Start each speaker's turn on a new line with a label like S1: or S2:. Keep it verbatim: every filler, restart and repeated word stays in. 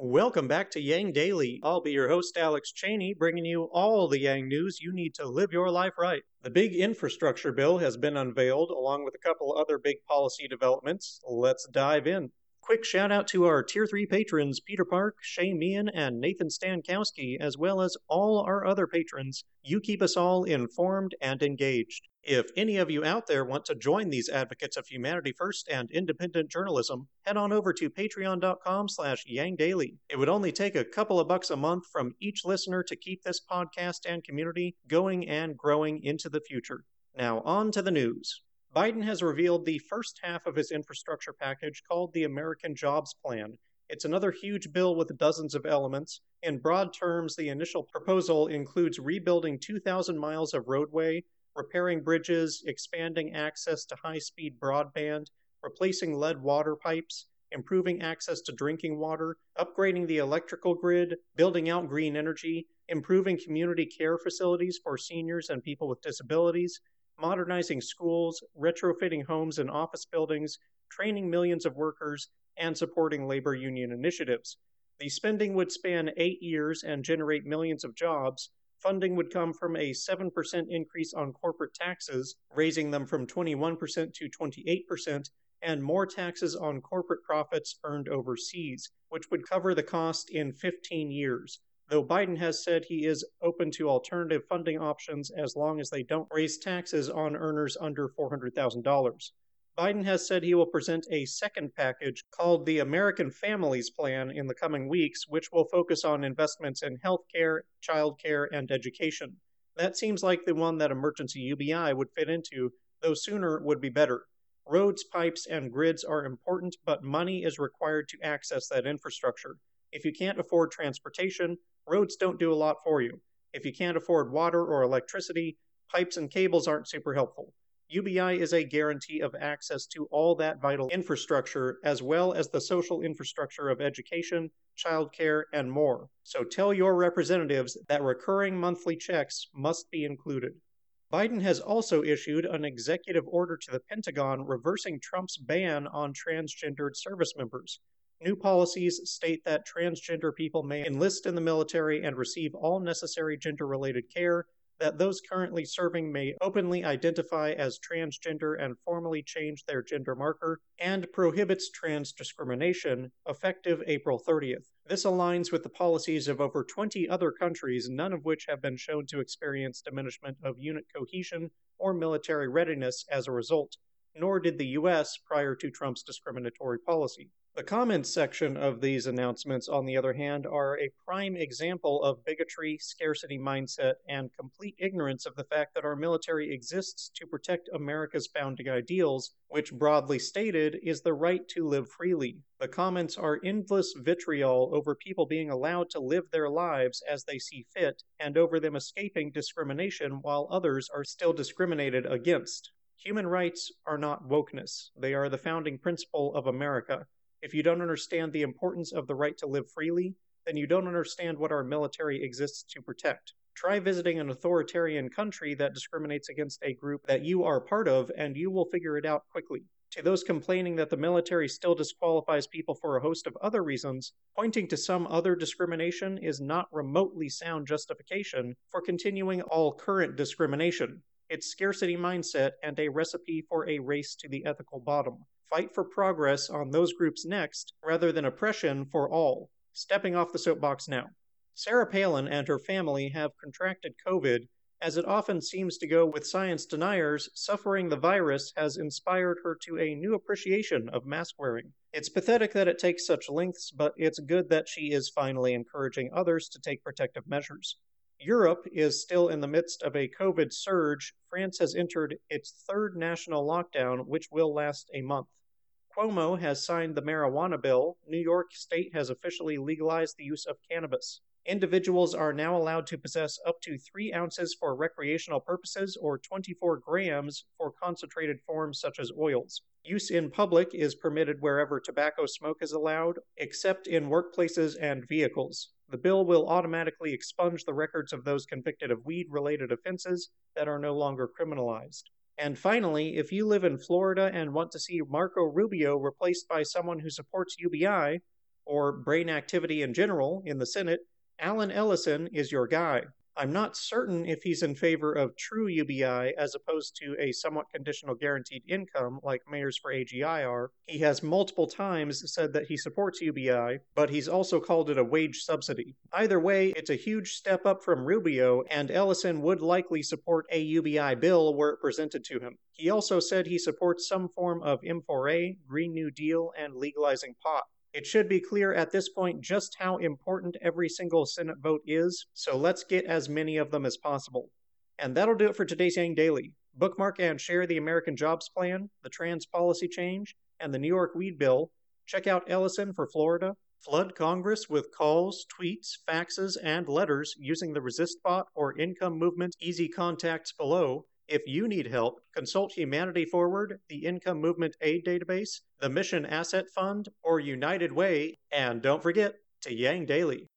S1: Welcome back to Yang Daily. I'll be your host, Alex Cheney, bringing you all the Yang news you need to live your life right. The big infrastructure bill has been unveiled, along with a couple other big policy developments. Let's dive in. Quick shout out to our Tier three patrons, Peter Park, Shay Meehan, and Nathan Stankowski, as well as all our other patrons. You keep us all informed and engaged. If any of you out there want to join these advocates of humanity first and independent journalism, head on over to patreon.com slash yangdaily. It would only take a couple of bucks a month from each listener to keep this podcast and community going and growing into the future. Now on to the news. Biden has revealed the first half of his infrastructure package called the American Jobs Plan. It's another huge bill with dozens of elements. In broad terms, the initial proposal includes rebuilding two thousand miles of roadway, repairing bridges, expanding access to high-speed broadband, replacing lead water pipes, improving access to drinking water, upgrading the electrical grid, building out green energy, improving community care facilities for seniors and people with disabilities, modernizing schools, retrofitting homes and office buildings, training millions of workers, and supporting labor union initiatives. The spending would span eight years and generate millions of jobs. Funding would come from a seven percent increase on corporate taxes, raising them from twenty-one percent to twenty-eight percent, and more taxes on corporate profits earned overseas, which would cover the cost in fifteen years. Though Biden has said he is open to alternative funding options as long as they don't raise taxes on earners under four hundred thousand dollars. Biden has said he will present a second package called the American Families Plan in the coming weeks, which will focus on investments in healthcare, childcare, and education. That seems like the one that emergency U B I would fit into, though sooner would be better. Roads, pipes, and grids are important, but money is required to access that infrastructure. If you can't afford transportation, roads don't do a lot for you. If you can't afford water or electricity, pipes and cables aren't super helpful. U B I is a guarantee of access to all that vital infrastructure, as well as the social infrastructure of education, childcare, and more. So tell your representatives that recurring monthly checks must be included. Biden has also issued an executive order to the Pentagon reversing Trump's ban on transgendered service members. New policies state that transgender people may enlist in the military and receive all necessary gender-related care, that those currently serving may openly identify as transgender and formally change their gender marker, and prohibits trans discrimination, effective April thirtieth. This aligns with the policies of over twenty other countries, none of which have been shown to experience diminishment of unit cohesion or military readiness as a result, nor did the U S prior to Trump's discriminatory policy. The comments section of these announcements, on the other hand, are a prime example of bigotry, scarcity mindset, and complete ignorance of the fact that our military exists to protect America's founding ideals, which, broadly stated, is the right to live freely. The comments are endless vitriol over people being allowed to live their lives as they see fit, and over them escaping discrimination while others are still discriminated against. Human rights are not wokeness. They are the founding principle of America. If you don't understand the importance of the right to live freely, then you don't understand what our military exists to protect. Try visiting an authoritarian country that discriminates against a group that you are part of, and you will figure it out quickly. To those complaining that the military still disqualifies people for a host of other reasons, pointing to some other discrimination is not remotely sound justification for continuing all current discrimination. It's scarcity mindset and a recipe for a race to the ethical bottom. Fight for progress on those groups next, rather than oppression for all. Stepping off the soapbox now. Sarah Palin and her family have contracted COVID. As it often seems to go with science deniers, suffering the virus has inspired her to a new appreciation of mask wearing. It's pathetic that it takes such lengths, but it's good that she is finally encouraging others to take protective measures. Europe is still in the midst of a COVID surge. France has entered its third national lockdown, which will last a month. Cuomo has signed the marijuana bill. New York State has officially legalized the use of cannabis. Individuals are now allowed to possess up to three ounces for recreational purposes or twenty-four grams for concentrated forms such as oils. Use in public is permitted wherever tobacco smoke is allowed, except in workplaces and vehicles. The bill will automatically expunge the records of those convicted of weed-related offenses that are no longer criminalized. And finally, if you live in Florida and want to see Marco Rubio replaced by someone who supports U B I, or brain activity in general in the Senate, Alan Ellison is your guy. I'm not certain if he's in favor of true U B I as opposed to a somewhat conditional guaranteed income like mayors for A G I are. He has multiple times said that he supports U B I, but he's also called it a wage subsidy. Either way, it's a huge step up from Rubio, and Ellison would likely support a U B I bill were it presented to him. He also said he supports some form of M four A, Green New Deal, and legalizing pot. It should be clear at this point just how important every single Senate vote is, so let's get as many of them as possible. And that'll do it for today's Yang Daily. Bookmark and share the American Jobs Plan, the trans policy change, and the New York weed bill. Check out Ellison for Florida. Flood Congress with calls, tweets, faxes, and letters using the ResistBot or Income Movement Easy Contacts below. If you need help, consult Humanity Forward, the Income Movement Aid Database, the Mission Asset Fund, or United Way, and don't forget to Yang Daily.